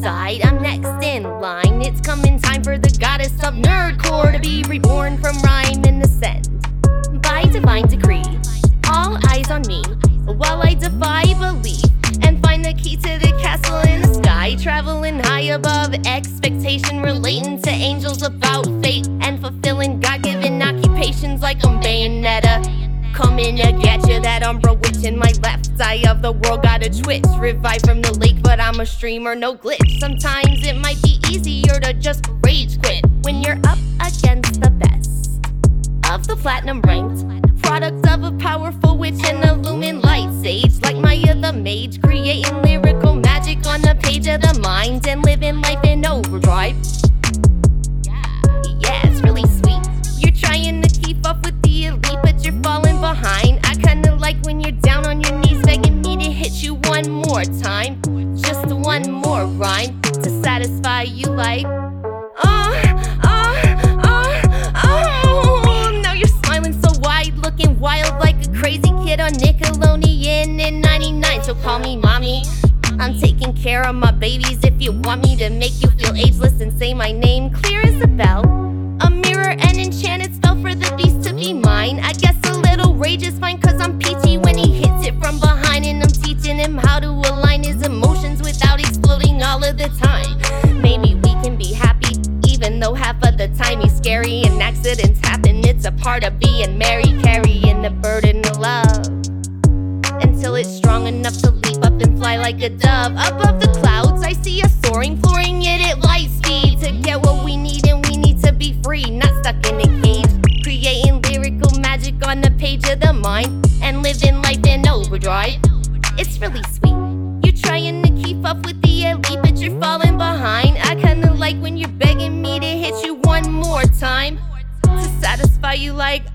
side, I'm next in line. It's coming time for the goddess of nerdcore to be reborn from rhyme and ascend. By divine decree, all eyes on me, while I defy belief and find the key to the castle in the sky. Traveling high above expectation, relating to angels about fate and fulfilling God-given occupations like I'm Bayonetta. Coming to get you, that Umbra witch in my left eye of the world got a twitch. Revive from the lake, but I'm a streamer, no glitch. Sometimes it might be easier to just rage quit when you're up against the best of the platinum ranked product of a powerful witch and a lumen light sage like Maya the mage, creating lyrical magic on the page of the mind and living life in overdrive. Yeah, it's really sweet. You're trying to keep up with the elite, but you're falling behind. I kinda like when you're down on your knees begging me to hit you one more time, just one more rhyme to satisfy you like now you're smiling so wide, looking wild like a crazy kid on Nickelodeon in 99. So call me mommy, I'm taking care of my babies. If you want me to make you feel ageless and say my name clear as a bell, a mirror and enchanted spell for the beast to be mine. I guess a little rage is fine cause I'm peachy when he hits it from behind, and I'm teaching him how to align his emotions without exploding all of the time. Maybe we can be happy even though half of the time he's scary and accidents happen. It's a part of being Mary, carrying the burden of love until it's strong enough to leap up and fly like a dove. Above the clouds I see us soaring, flooring it at light speed to get what we need, and we need to be free, not stuck in a cage, creating lyrical magic on the page of the mind and living life in overdrive. It's really sweet. You're trying to keep up with the elite, but you're falling behind. I kinda like when you're begging me to hit you one more time to satisfy you like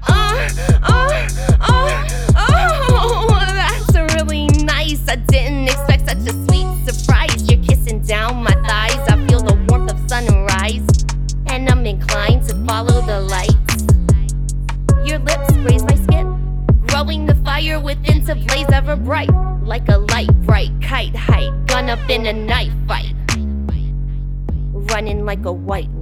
that's really nice. I didn't expect such a sweet surprise. You're kissing down my thighs, I feel the warmth of sunrise, and I'm inclined to follow the lights. Your lips graze my skin, growing the fire within to blaze ever bright, like a light bright kite height, gun up in a knife fight, running like a white